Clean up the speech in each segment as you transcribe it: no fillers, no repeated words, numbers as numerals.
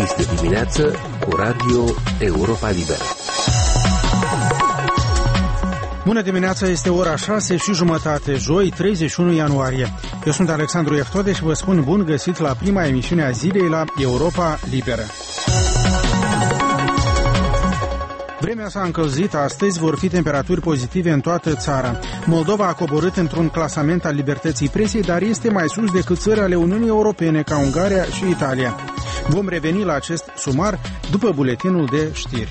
Este dimineață cu Radio Europa Liberă. Bună dimineața, este ora 6:30, joi, 31 ianuarie. Eu sunt Alexandru Eftode și vă spun bun găsit la prima emisiune a zilei la Europa Liberă. Vremea s-a încălzit, astăzi vor fi temperaturi pozitive în toată țara. Moldova a coborât într-un clasament al libertății presiei, dar este mai sus decât țări ale Uniunii Europene, ca Ungaria și Italia. Vom reveni la acest sumar după buletinul de știri.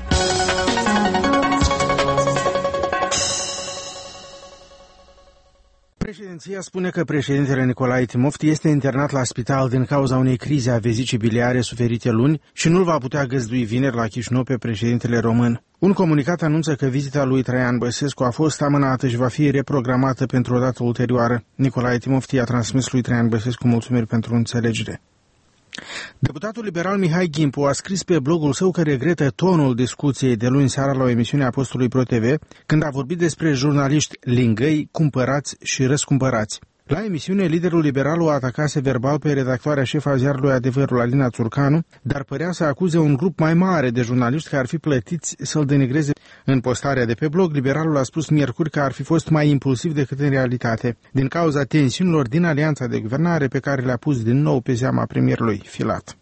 Președinția spune că președintele Nicolae Timofti este internat la spital din cauza unei crize a vezicii biliare suferite luni și nu-l va putea găzdui vineri la Chișinău pe președintele român. Un comunicat anunță că vizita lui Traian Băsescu a fost amânată și va fi reprogramată pentru o dată ulterioară. Nicolae Timofti a transmis lui Traian Băsescu mulțumiri pentru înțelegere. Deputatul liberal Mihai Gimpu a scris pe blogul său că regretă tonul discuției de luni seara la o emisiune a postului ProTV, când a vorbit despre jurnaliști lingăi, cumpărați și răscumpărați. La emisiune, liderul liberal o atacase verbal pe redactoarea șefă a ziarului Adevărul, Alina Țurcanu, dar părea să acuze un grup mai mare de jurnaliști care ar fi plătiți să-l denigreze. În postarea de pe blog, liberalul a spus miercuri că ar fi fost mai impulsiv decât în realitate, din cauza tensiunilor din alianța de guvernare pe care le-a pus din nou pe seama premierului Filat.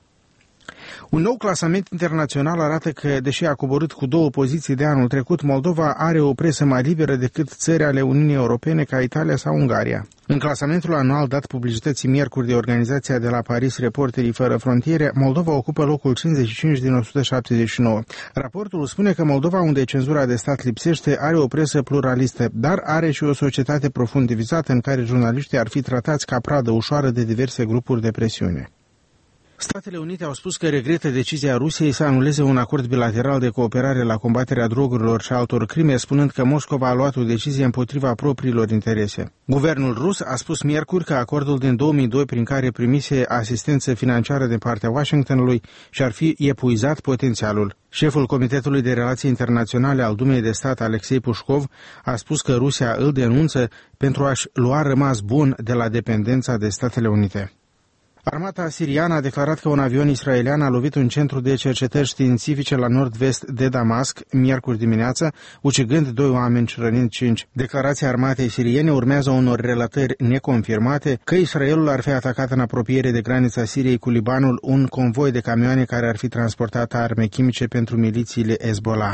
Un nou clasament internațional arată că, deși a coborât cu 2 poziții de anul trecut, Moldova are o presă mai liberă decât țări ale Uniunii Europene ca Italia sau Ungaria. În clasamentul anual dat publicității miercuri de organizația de la Paris Reporterii Fără Frontiere, Moldova ocupă locul 55 din 179. Raportul spune că Moldova, unde cenzura de stat lipsește, are o presă pluralistă, dar are și o societate profund divizată în care jurnaliștii ar fi tratați ca pradă ușoară de diverse grupuri de presiune. Statele Unite au spus că regretă decizia Rusiei să anuleze un acord bilateral de cooperare la combaterea drogurilor și altor crime, spunând că Moscova a luat o decizie împotriva propriilor interese. Guvernul rus a spus miercuri că acordul din 2002, prin care primise asistență financiară din partea Washingtonului, și-ar fi epuizat potențialul. Șeful Comitetului de Relații Internaționale al Dumei de Stat, Alexei Pușcov, a spus că Rusia îl denunță pentru a-și lua rămas bun de la dependența de Statele Unite. Armata siriană a declarat că un avion israelian a lovit un centru de cercetări științifice la nord-vest de Damasc, miercuri dimineață, ucigând 2 oameni și rănind 5. Declarația armatei siriene urmează unor relatări neconfirmate că Israelul ar fi atacat în apropiere de granița Siriei cu Libanul un convoi de camioane care ar fi transportat arme chimice pentru milițiile Hezbollah.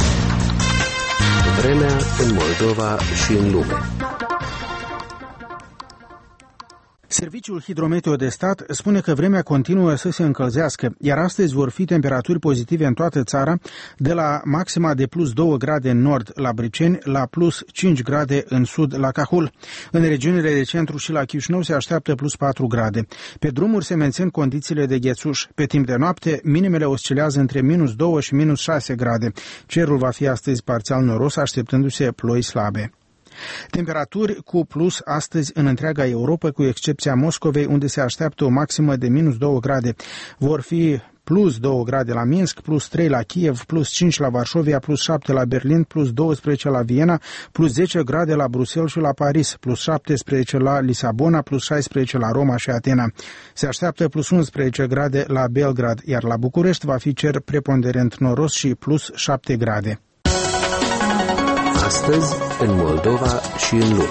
Vremea în Moldova și în lume. Serviciul Hidrometeo de Stat spune că vremea continuă să se încălzească, iar astăzi vor fi temperaturi pozitive în toată țara, de la maxima de plus 2 grade în nord la Briceni la plus 5 grade în sud la Cahul. În regiunile de centru și la Chișinău se așteaptă plus 4 grade. Pe drumuri se mențin condițiile de ghețuș. Pe timp de noapte, minimele oscilează între minus 2 și minus 6 grade. Cerul va fi astăzi parțial noros, așteptându-se ploi slabe. Temperaturi cu plus astăzi în întreaga Europa, cu excepția Moscovei, unde se așteaptă o maximă de minus 2 grade. Vor fi plus 2 grade la Minsk, plus 3 la Kiev, plus 5 la Varșovia, plus 7 la Berlin, plus 12 la Viena, plus 10 grade la Bruxelles și la Paris, plus 17 la Lisabona, plus 16 la Roma și Atena. Se așteaptă plus 11 grade la Belgrad, iar la București va fi cer preponderent noros și plus 7 grade. Astăzi, în Moldova și în lume.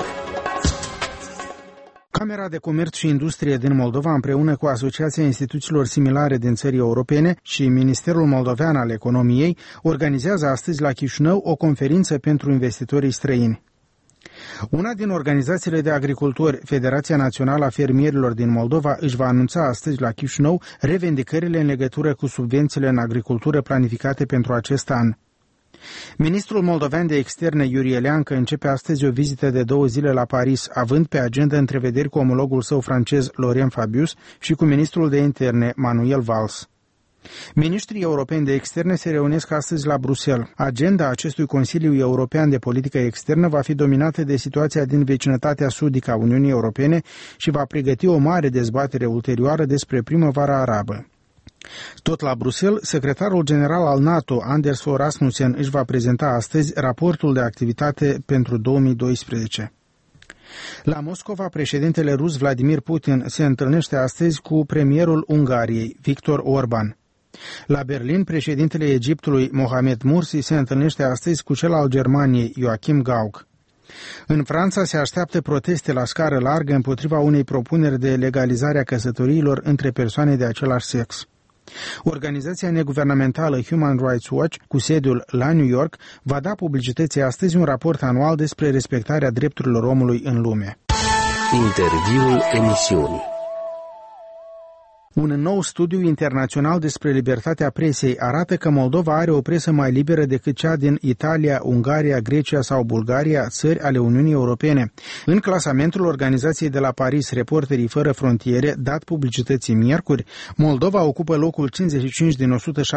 Camera de Comerț și Industrie din Moldova, împreună cu Asociația Instituțiilor Similare din țări europene și Ministerul Moldovean al Economiei, organizează astăzi la Chișinău o conferință pentru investitorii străini. Una din organizațiile de agricultori, Federația Națională a Fermierilor din Moldova, își va anunța astăzi la Chișinău revendicările în legătură cu subvențiile în agricultură planificate pentru acest an. Ministrul moldovean de externe, Iurie Eleancă, începe astăzi o vizită de 2 zile la Paris, având pe agenda întrevederi cu omologul său francez, Laurent Fabius, și cu ministrul de interne, Manuel Valls. Ministrii europeni de externe se reunesc astăzi la Bruxelles. Agenda acestui Consiliu European de Politică Externă va fi dominată de situația din vecinătatea sudică a Uniunii Europene și va pregăti o mare dezbatere ulterioară despre primăvara arabă. Tot la Bruxelles, secretarul general al NATO, Anders Fogh Rasmussen, își va prezenta astăzi raportul de activitate pentru 2012. La Moscova, președintele rus Vladimir Putin se întâlnește astăzi cu premierul Ungariei, Viktor Orban. La Berlin, președintele Egiptului Mohamed Morsi se întâlnește astăzi cu cel al Germaniei Joachim Gauck. În Franța se așteaptă proteste la scară largă împotriva unei propuneri de legalizare a căsătoriilor între persoane de același sex. Organizația neguvernamentală Human Rights Watch, cu sediul la New York, va da publicității astăzi un raport anual despre respectarea drepturilor omului în lume. Interviul emisiunii. Un nou studiu internațional despre libertatea presei arată că Moldova are o presă mai liberă decât cea din Italia, Ungaria, Grecia sau Bulgaria, țări ale Uniunii Europene. În clasamentul organizației de la Paris, Reporterii Fără Frontiere, dat publicității miercuri, Moldova ocupă locul 55 din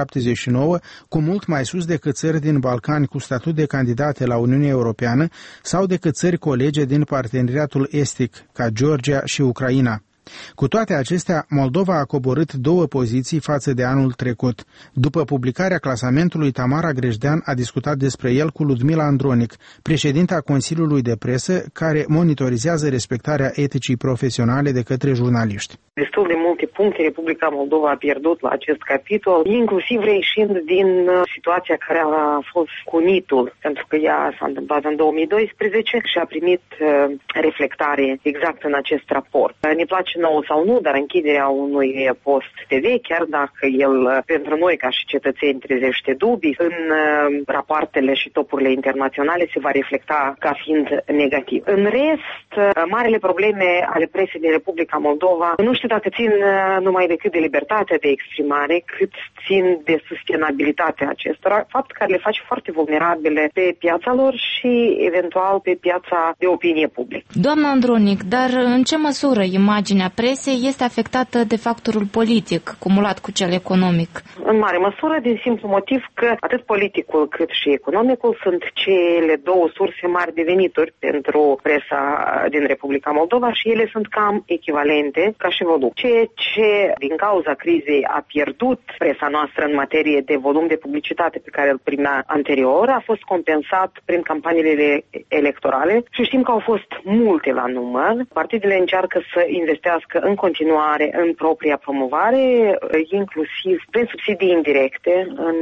179, cu mult mai sus decât țări din Balcani cu statut de candidate la Uniunea Europeană sau decât țări colege din parteneriatul estic, ca Georgia și Ucraina. Cu toate acestea, Moldova a coborât 2 poziții față de anul trecut. După publicarea clasamentului, Tamara Grejdean a discutat despre el cu Ludmila Andronic, președinta Consiliului de Presă, care monitorizează respectarea eticii profesionale de către jurnaliști. Destul de multe puncte Republica Moldova a pierdut la acest capitol, inclusiv reieșind din situația care a fost cu NIT-ul, pentru că ea s-a întâmplat în 2012 și a primit reflectare exact în acest raport. Ne place nou sau nu, dar închiderea unui post TV, chiar dacă el pentru noi ca și cetățeni trezește dubii, în rapoartele și topurile internaționale se va reflecta ca fiind negativ. În rest, marele probleme ale presei din Republica Moldova nu știu dacă țin numai decât de libertatea de exprimare, cât țin de sustenabilitatea acestora, fapt care le face foarte vulnerabile pe piața lor și eventual pe piața de opinie publică. Doamna Andronic, dar în ce măsură imaginea presei este afectată de factorul politic, cumulat cu cel economic? În mare măsură, din simplu motiv că atât politicul cât și economicul sunt cele 2 surse mari de venituri pentru presa din Republica Moldova și ele sunt cam echivalente ca și volum. Ceea ce, din cauza crizei, a pierdut presa noastră în materie de volum de publicitate pe care îl primea anterior, a fost compensat prin campaniile electorale și știm că au fost multe la număr. Partidele încearcă să investească în continuare în propria promovare, inclusiv prin subsidii indirecte în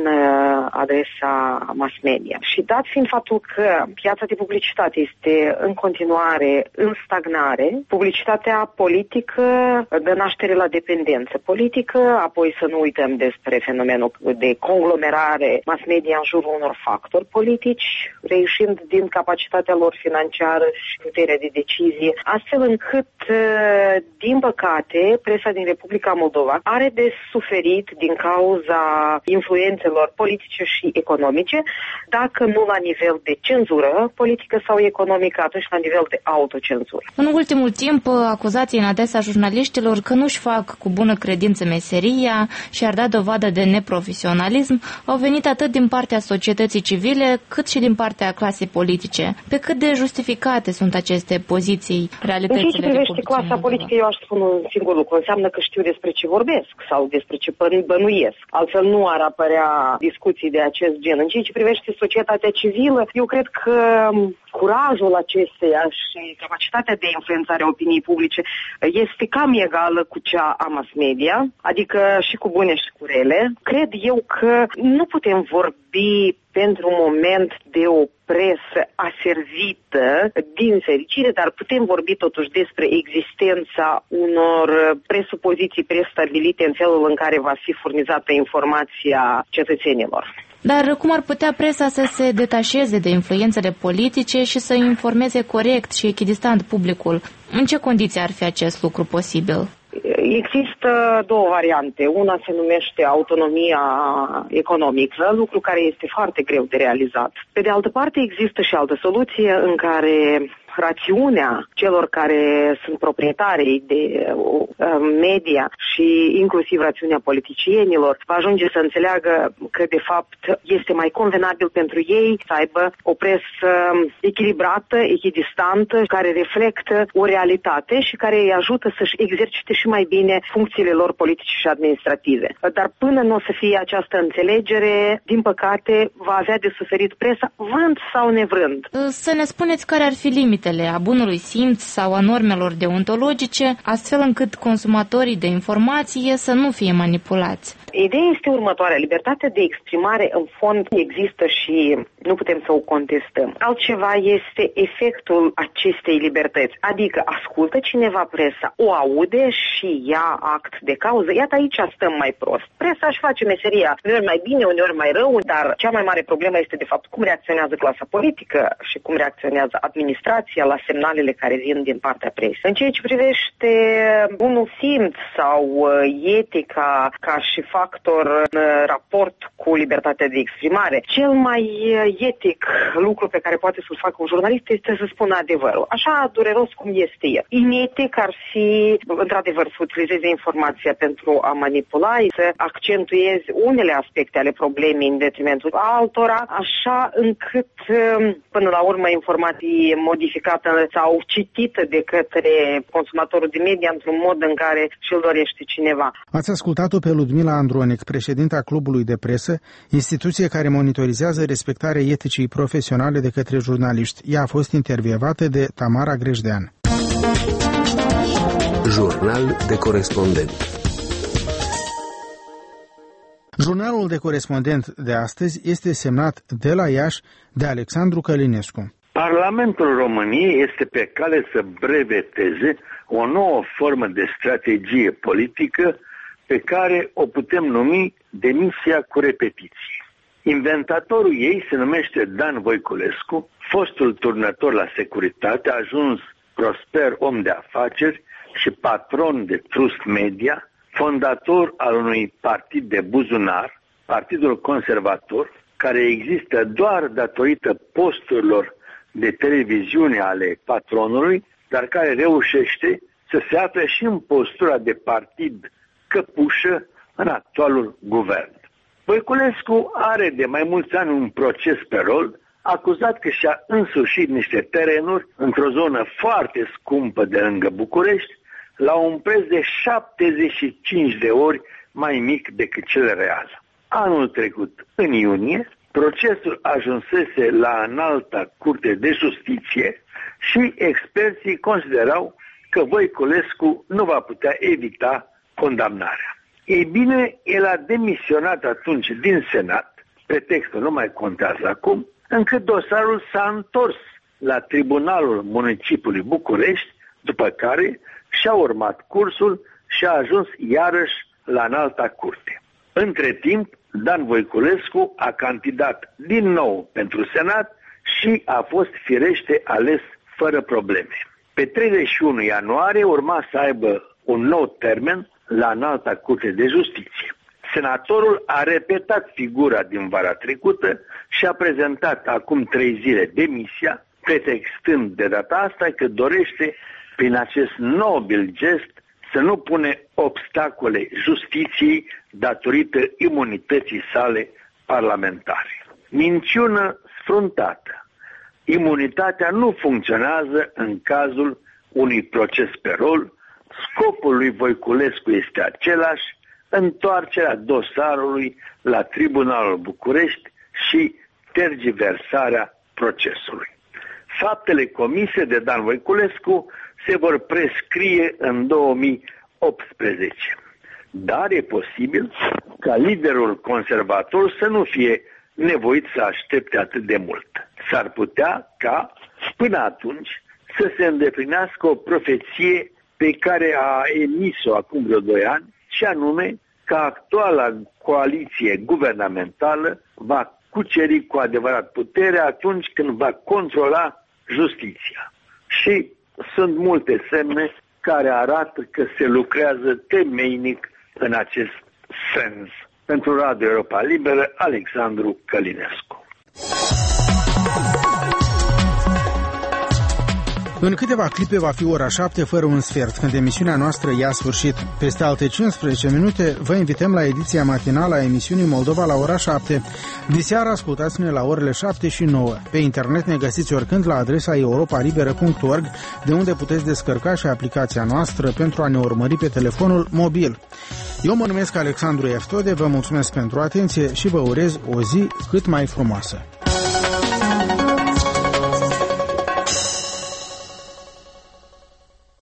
adresa mass media. Și dat fiind faptul că piața de publicitate este în continuare în stagnare, publicitatea politică dă naștere la dependență politică, apoi să nu uităm despre fenomenul de conglomerare mass media în jurul unor factori politici, reieșind din capacitatea lor financiară și puterea de decizie, astfel încât, din păcate, presa din Republica Moldova are de suferit din cauza influențelor politice și economice, dacă nu la nivel de cenzură politică sau economică, atunci la nivel de autocenzură. În ultimul timp, acuzații în adresa jurnaliștilor că nu-și fac cu bună credință meseria și ar da dovadă de neprofesionalism au venit atât din partea societății civile, cât și din partea clasei politice. Pe cât de justificate sunt aceste poziții, realitățile Republicii Moldova? În ceea ce privește clasa politică, eu aș spune un singur lucru. Înseamnă că știu despre ce vorbesc sau despre ce bănuiesc. Altfel nu ar apărea discuții de acest gen. În ceea ce privește societatea civilă, eu cred că curajul acesteia și capacitatea de influențare a opiniei publice este cam egală cu cea a mass media, adică și cu bune și cu rele. Cred eu că nu putem vorbi pentru un moment de o presă aservită din fericire, dar putem vorbi totuși despre existența unor presupoziții prestabilite în felul în care va fi furnizată informația cetățenilor. Dar cum ar putea presa să se detașeze de influențele politice și să informeze corect și echidistant publicul? În ce condiții ar fi acest lucru posibil? Există 2 variante. Una se numește autonomia economică, lucru care este foarte greu de realizat. Pe de altă parte, există și altă soluție în care rațiunea celor care sunt proprietarii de media și inclusiv rațiunea politicienilor va ajunge să înțeleagă că de fapt este mai convenabil pentru ei să aibă o presă echilibrată, echidistantă, care reflectă o realitate și care îi ajută să-și exercite și mai bine funcțiile lor politice și administrative. Dar până nu o să fie această înțelegere, din păcate, va avea de suferit presa, vrând sau nevrând. Să ne spuneți care ar fi limitele limitele a bunului simț sau a normelor deontologice, astfel încât consumatorii de informație să nu fie manipulați. Ideea este următoarea. Libertatea de exprimare, în fond, există și nu putem să o contestăm. Altceva este efectul acestei libertăți. Adică ascultă cineva presa, o aude și ia act de cauză. Iată, aici stăm mai prost. Presa își face meseria uneori mai bine, uneori mai rău, dar cea mai mare problemă este, de fapt, cum reacționează clasa politică și cum reacționează administrația la semnalele care vin din partea presei. În ceea ce privește bunul simț sau etica ca și factor în raport cu libertatea de exprimare, cel mai etic lucru pe care poate să-l facă un jurnalist este să spună adevărul. Așa dureros cum este el. Inetic ar fi, într-adevăr, să utilizeze informația pentru a manipula, să accentueze unele aspecte ale problemei în detrimentul altora, așa încât, până la urmă, informații modificată sau citită de către consumatorul de media într-un mod în care și-l dorește cineva. Ați ascultat-o pe Ludmila Andronic, președinta Clubului de Presă, instituție care monitorizează respectarea eticii profesionale de către jurnaliști. Ea a fost intervievată de Tamara Grejdean. Jurnal de corespondent. Jurnalul de corespondent de astăzi este semnat de la Iași de Alexandru Călinescu. Parlamentul României este pe cale să breveteze o nouă formă de strategie politică pe care o putem numi demisia cu repetiții. Inventatorul ei se numește Dan Voiculescu, fostul turnător la securitate, ajuns prosper om de afaceri și patron de trust media, fondator al unui partid de buzunar, Partidul Conservator, care există doar datorită posturilor de televiziune ale patronului, dar care reușește să se afle și în postura de partid căpușă în actualul guvern. Voiculescu are de mai mulți ani un proces pe rol, acuzat că și-a însușit niște terenuri într-o zonă foarte scumpă de lângă București, la un preț de 75 de ori mai mic decât cel real. Anul trecut, în iunie, procesul ajunsese la Înalta Curte de Justiție și experții considerau că Voiculescu nu va putea evita condamnarea. Ei bine, el a demisionat atunci din Senat, pretextul nu mai contează acum, încât dosarul s-a întors la Tribunalul Municipiului București, după care și-a urmat cursul și a ajuns iarăși la Înalta Curte. Între timp, Dan Voiculescu a candidat din nou pentru Senat și a fost firește ales fără probleme. Pe 31 ianuarie urma să aibă un nou termen la Înalta Curte de Justiție. Senatorul a repetat figura din vara trecută și a prezentat acum 3 zile demisia, pretextând de data asta că dorește, prin acest nobil gest, să nu pune obstacole justiției datorită imunității sale parlamentare. Minciună sfruntată. Imunitatea nu funcționează în cazul unui proces pe rol. Scopul lui Voiculescu este același, întoarcerea dosarului la Tribunalul București și tergiversarea procesului. Faptele comise de Dan Voiculescu se vor prescrie în 2018. Dar e posibil ca liderul conservator să nu fie nevoit să aștepte atât de mult. S-ar putea ca, până atunci, să se îndeplinească o profeție pe care a emis-o acum vreo 2 ani, și anume că actuala coaliție guvernamentală va cuceri cu adevărat puterea atunci când va controla justiția. Și sunt multe semne care arată că se lucrează temeinic în acest sens. Pentru Radio Europa Liberă, Alexandru Călinescu. În câteva clipe va fi ora 7 fără un sfert, când emisiunea noastră ia sfârșit. Peste alte 15 minute vă invităm la ediția matinală a emisiunii Moldova la ora 7. Diseară ascultați-ne la orele 7 și 9. Pe internet ne găsiți oricând la adresa europalibera.org, de unde puteți descărca și aplicația noastră pentru a ne urmări pe telefonul mobil. Eu mă numesc Alexandru Eftode, vă mulțumesc pentru atenție și vă urez o zi cât mai frumoasă.